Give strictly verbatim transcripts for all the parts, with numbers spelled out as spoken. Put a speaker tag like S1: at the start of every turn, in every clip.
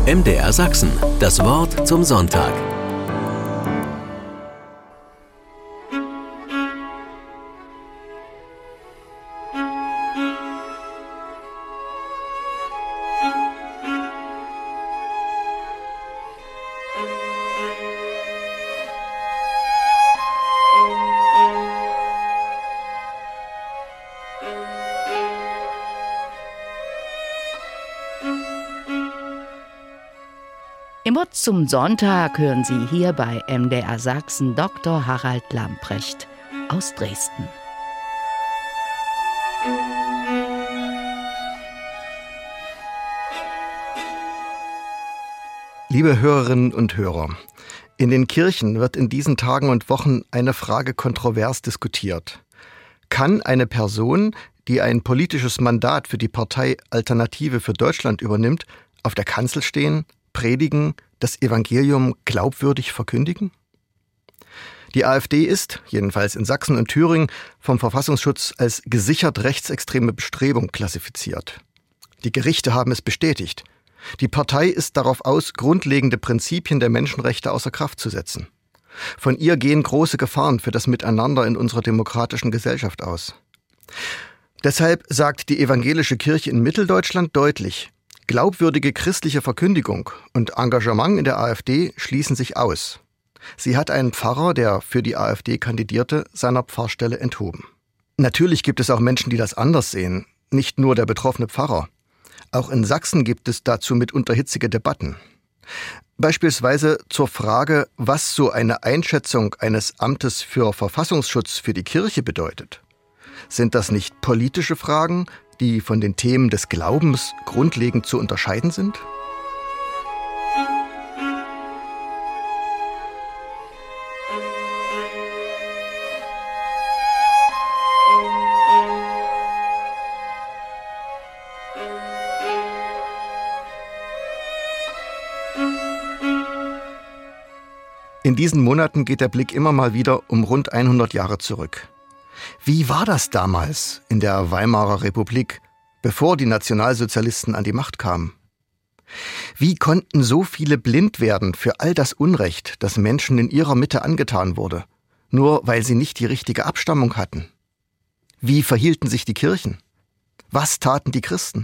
S1: M D R Sachsen, das Wort zum Sonntag.
S2: Im Wort zum Sonntag hören Sie hier bei M D R Sachsen Doktor Harald Lamprecht aus Dresden.
S3: Liebe Hörerinnen und Hörer, in den Kirchen wird in diesen Tagen und Wochen eine Frage kontrovers diskutiert. Kann eine Person, die ein politisches Mandat für die Partei Alternative für Deutschland übernimmt, auf der Kanzel stehen, predigen, das Evangelium glaubwürdig verkündigen? Die AfD ist, jedenfalls in Sachsen und Thüringen, vom Verfassungsschutz als gesichert rechtsextreme Bestrebung klassifiziert. Die Gerichte haben es bestätigt. Die Partei ist darauf aus, grundlegende Prinzipien der Menschenrechte außer Kraft zu setzen. Von ihr gehen große Gefahren für das Miteinander in unserer demokratischen Gesellschaft aus. Deshalb sagt die evangelische Kirche in Mitteldeutschland deutlich: Glaubwürdige christliche Verkündigung und Engagement in der AfD schließen sich aus. Sie hat einen Pfarrer, der für die AfD kandidierte, seiner Pfarrstelle enthoben. Natürlich gibt es auch Menschen, die das anders sehen, nicht nur der betroffene Pfarrer. Auch in Sachsen gibt es dazu mitunter hitzige Debatten. Beispielsweise zur Frage, was so eine Einschätzung eines Amtes für Verfassungsschutz für die Kirche bedeutet. Sind das nicht politische Fragen, die von den Themen des Glaubens grundlegend zu unterscheiden sind? In diesen Monaten geht der Blick immer mal wieder um rund hundert Jahre zurück. Wie war das damals in der Weimarer Republik, bevor die Nationalsozialisten an die Macht kamen? Wie konnten so viele blind werden für all das Unrecht, das Menschen in ihrer Mitte angetan wurde, nur weil sie nicht die richtige Abstammung hatten? Wie verhielten sich die Kirchen? Was taten die Christen?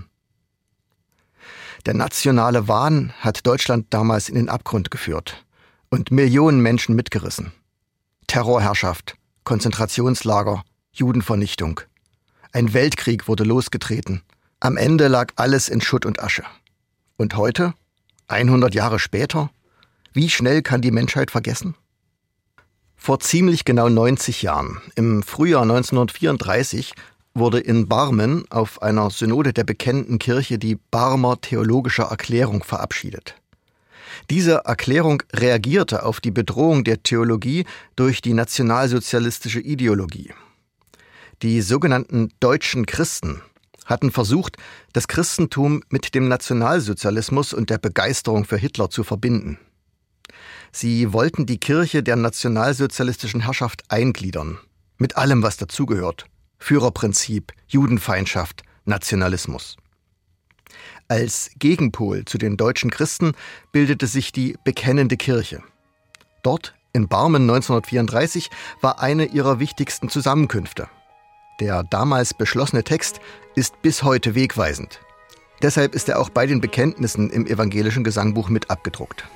S3: Der nationale Wahn hat Deutschland damals in den Abgrund geführt und Millionen Menschen mitgerissen. Terrorherrschaft, Konzentrationslager, Judenvernichtung. Ein Weltkrieg wurde losgetreten. Am Ende lag alles in Schutt und Asche. Und heute, hundert Jahre später, wie schnell kann die Menschheit vergessen? Vor ziemlich genau neunzig Jahren, im Frühjahr neunzehnhundertvierunddreißig, wurde in Barmen auf einer Synode der Bekennenden Kirche die Barmer Theologische Erklärung verabschiedet. Diese Erklärung reagierte auf die Bedrohung der Theologie durch die nationalsozialistische Ideologie. Die sogenannten deutschen Christen hatten versucht, das Christentum mit dem Nationalsozialismus und der Begeisterung für Hitler zu verbinden. Sie wollten die Kirche der nationalsozialistischen Herrschaft eingliedern, mit allem, was dazugehört: Führerprinzip, Judenfeindschaft, Nationalismus. Als Gegenpol zu den deutschen Christen bildete sich die Bekennende Kirche. Dort, in Barmen neunzehnhundertvierunddreißig, war eine ihrer wichtigsten Zusammenkünfte. Der damals beschlossene Text ist bis heute wegweisend. Deshalb ist er auch bei den Bekenntnissen im evangelischen Gesangbuch mit abgedruckt.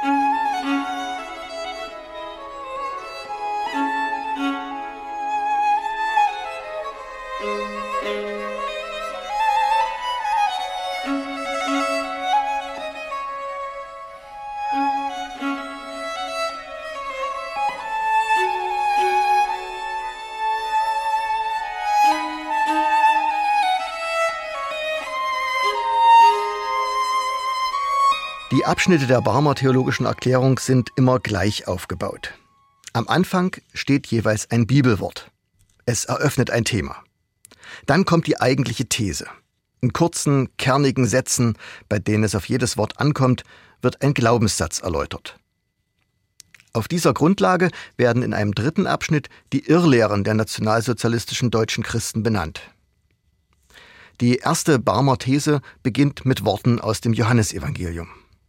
S3: Die Abschnitte der Barmer Theologischen Erklärung sind immer gleich aufgebaut. Am Anfang steht jeweils ein Bibelwort. Es eröffnet ein Thema. Dann kommt die eigentliche These. In kurzen, kernigen Sätzen, bei denen es auf jedes Wort ankommt, wird ein Glaubenssatz erläutert. Auf dieser Grundlage werden in einem dritten Abschnitt die Irrlehren der nationalsozialistischen deutschen Christen benannt. Die erste Barmer These beginnt mit Worten aus dem Johannesevangelium.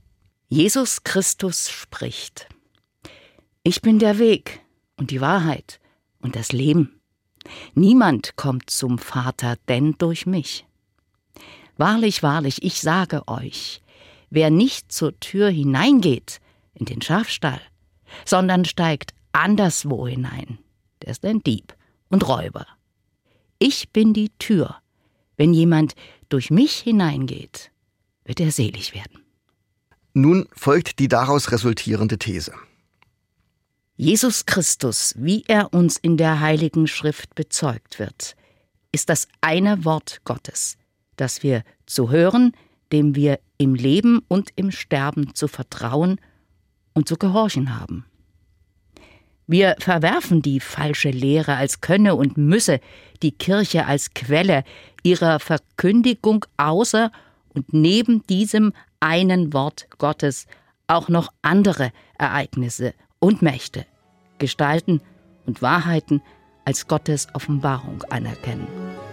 S2: Jesus Christus spricht: Ich bin der Weg und die Wahrheit und das Leben. Niemand kommt zum Vater, denn durch mich. Wahrlich, wahrlich, ich sage euch, wer nicht zur Tür hineingeht in den Schafstall, sondern steigt anderswo hinein, der ist ein Dieb und Räuber. Ich bin die Tür. Wenn jemand durch mich hineingeht, wird er selig werden.
S3: Nun folgt die daraus resultierende These.
S2: Jesus Christus, wie er uns in der Heiligen Schrift bezeugt wird, ist das eine Wort Gottes, das wir zu hören, dem wir im Leben und im Sterben zu vertrauen und zu gehorchen haben. Wir verwerfen die falsche Lehre, als könne und müsse die Kirche als Quelle ihrer Verkündigung außer und neben diesem einen Wort Gottes auch noch andere Ereignisse und Mächte, Gestalten und Wahrheiten als Gottes Offenbarung anerkennen.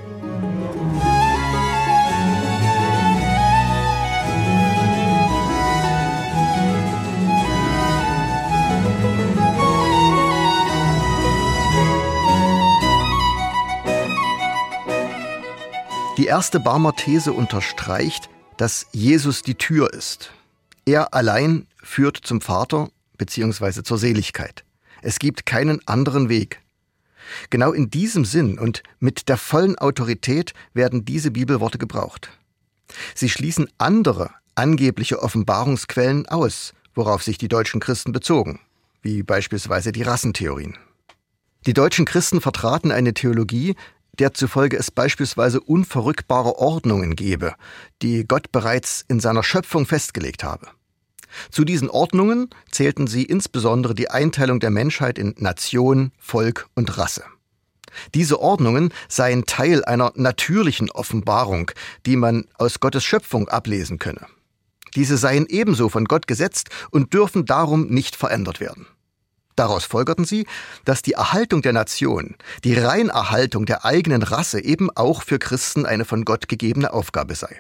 S3: Die erste Barmer These unterstreicht, dass Jesus die Tür ist. Er allein führt zum Vater bzw. zur Seligkeit. Es gibt keinen anderen Weg. Genau in diesem Sinn und mit der vollen Autorität werden diese Bibelworte gebraucht. Sie schließen andere angebliche Offenbarungsquellen aus, worauf sich die deutschen Christen bezogen, wie beispielsweise die Rassentheorien. Die deutschen Christen vertraten eine Theologie, der zufolge es beispielsweise unverrückbare Ordnungen gebe, die Gott bereits in seiner Schöpfung festgelegt habe. Zu diesen Ordnungen zählten sie insbesondere die Einteilung der Menschheit in Nation, Volk und Rasse. Diese Ordnungen seien Teil einer natürlichen Offenbarung, die man aus Gottes Schöpfung ablesen könne. Diese seien ebenso von Gott gesetzt und dürfen darum nicht verändert werden. Daraus folgerten sie, dass die Erhaltung der Nation, die Reinerhaltung der eigenen Rasse eben auch für Christen eine von Gott gegebene Aufgabe sei.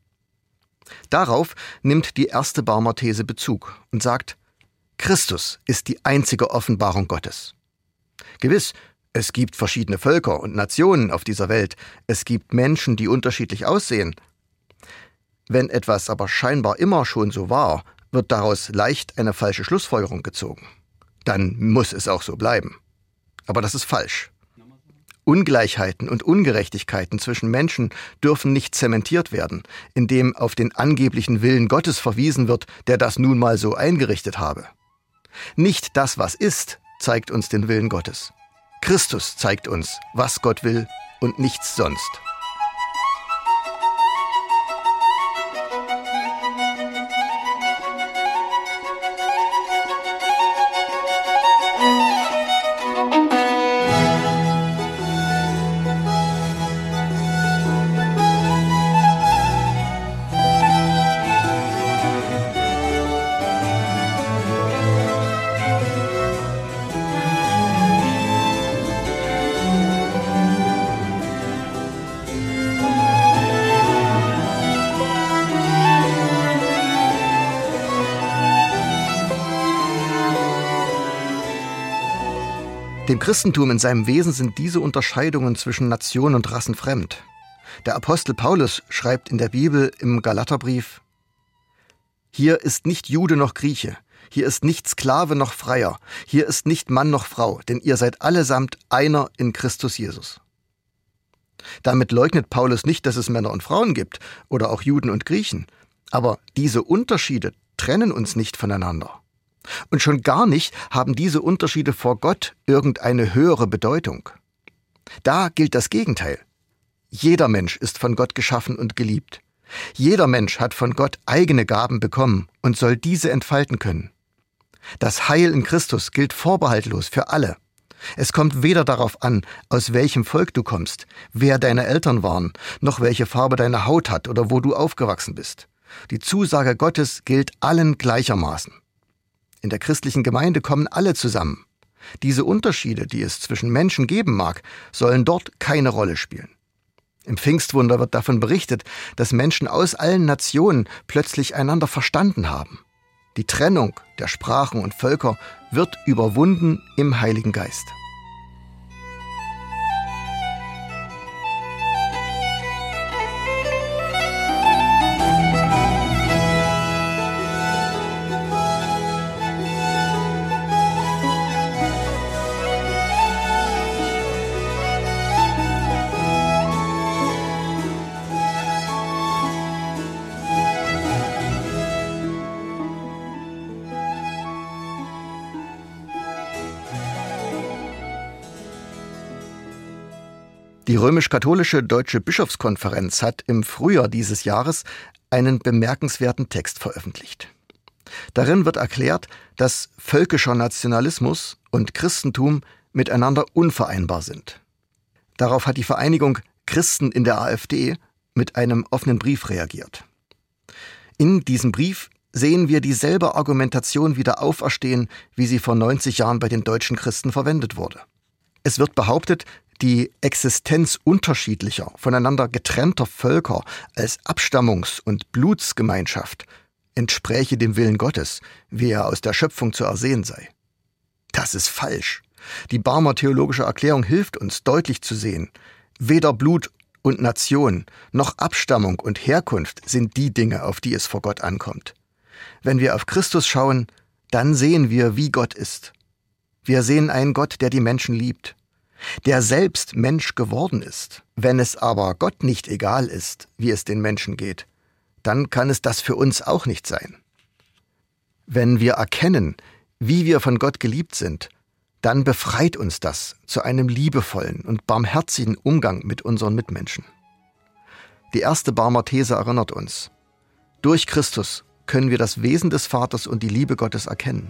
S3: Darauf nimmt die erste Barmer These Bezug und sagt, Christus ist die einzige Offenbarung Gottes. Gewiss, es gibt verschiedene Völker und Nationen auf dieser Welt, es gibt Menschen, die unterschiedlich aussehen. Wenn etwas aber scheinbar immer schon so war, wird daraus leicht eine falsche Schlussfolgerung gezogen. Dann muss es auch so bleiben. Aber das ist falsch. Ungleichheiten und Ungerechtigkeiten zwischen Menschen dürfen nicht zementiert werden, indem auf den angeblichen Willen Gottes verwiesen wird, der das nun mal so eingerichtet habe. Nicht das, was ist, zeigt uns den Willen Gottes. Christus zeigt uns, was Gott will und nichts sonst. Dem Christentum in seinem Wesen sind diese Unterscheidungen zwischen Nationen und Rassen fremd. Der Apostel Paulus schreibt in der Bibel im Galaterbrief: Hier ist nicht Jude noch Grieche, hier ist nicht Sklave noch Freier, hier ist nicht Mann noch Frau, denn ihr seid allesamt einer in Christus Jesus. Damit leugnet Paulus nicht, dass es Männer und Frauen gibt oder auch Juden und Griechen, aber diese Unterschiede trennen uns nicht voneinander. Und schon gar nicht haben diese Unterschiede vor Gott irgendeine höhere Bedeutung. Da gilt das Gegenteil. Jeder Mensch ist von Gott geschaffen und geliebt. Jeder Mensch hat von Gott eigene Gaben bekommen und soll diese entfalten können. Das Heil in Christus gilt vorbehaltlos für alle. Es kommt weder darauf an, aus welchem Volk du kommst, wer deine Eltern waren, noch welche Farbe deine Haut hat oder wo du aufgewachsen bist. Die Zusage Gottes gilt allen gleichermaßen. In der christlichen Gemeinde kommen alle zusammen. Diese Unterschiede, die es zwischen Menschen geben mag, sollen dort keine Rolle spielen. Im Pfingstwunder wird davon berichtet, dass Menschen aus allen Nationen plötzlich einander verstanden haben. Die Trennung der Sprachen und Völker wird überwunden im Heiligen Geist. Die römisch-katholische Deutsche Bischofskonferenz hat im Frühjahr dieses Jahres einen bemerkenswerten Text veröffentlicht. Darin wird erklärt, dass völkischer Nationalismus und Christentum miteinander unvereinbar sind. Darauf hat die Vereinigung Christen in der AfD mit einem offenen Brief reagiert. In diesem Brief sehen wir dieselbe Argumentation wieder auferstehen, wie sie vor neunzig Jahren bei den deutschen Christen verwendet wurde. Es wird behauptet, die Existenz unterschiedlicher, voneinander getrennter Völker als Abstammungs- und Blutsgemeinschaft entspräche dem Willen Gottes, wie er aus der Schöpfung zu ersehen sei. Das ist falsch. Die Barmer theologische Erklärung hilft uns, deutlich zu sehen, weder Blut und Nation noch Abstammung und Herkunft sind die Dinge, auf die es vor Gott ankommt. Wenn wir auf Christus schauen, dann sehen wir, wie Gott ist. Wir sehen einen Gott, der die Menschen liebt, der selbst Mensch geworden ist. Wenn es aber Gott nicht egal ist, wie es den Menschen geht, dann kann es das für uns auch nicht sein. Wenn wir erkennen, wie wir von Gott geliebt sind, dann befreit uns das zu einem liebevollen und barmherzigen Umgang mit unseren Mitmenschen. Die erste Barmer These erinnert uns: Durch Christus können wir das Wesen des Vaters und die Liebe Gottes erkennen.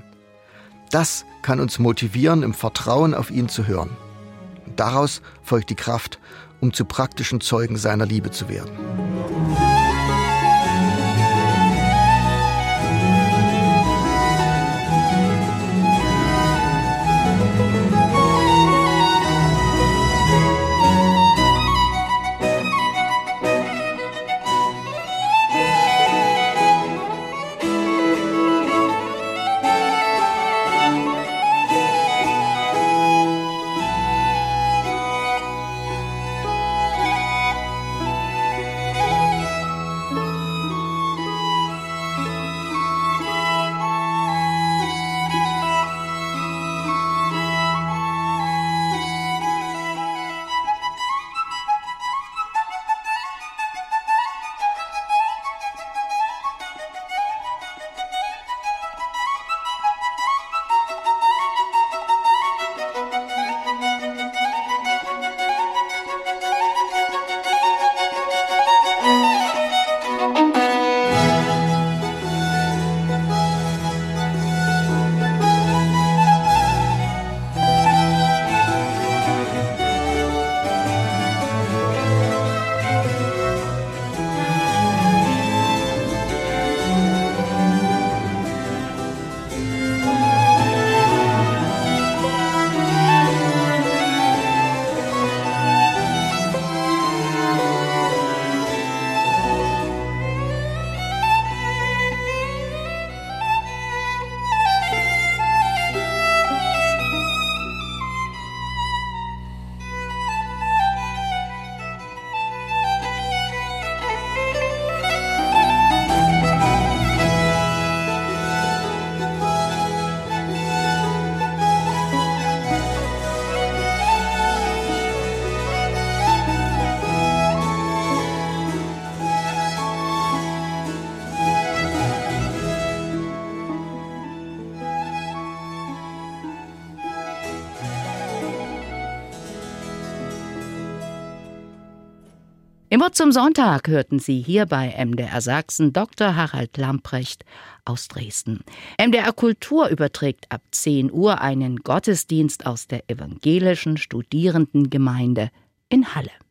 S3: Das kann uns motivieren, im Vertrauen auf ihn zu hören. Daraus folgt die Kraft, um zu praktischen Zeugen seiner Liebe zu werden.
S2: Im Wort zum Sonntag hörten Sie hier bei M D R Sachsen Doktor Harald Lamprecht aus Dresden. M D R Kultur überträgt ab zehn Uhr einen Gottesdienst aus der evangelischen Studierendengemeinde in Halle.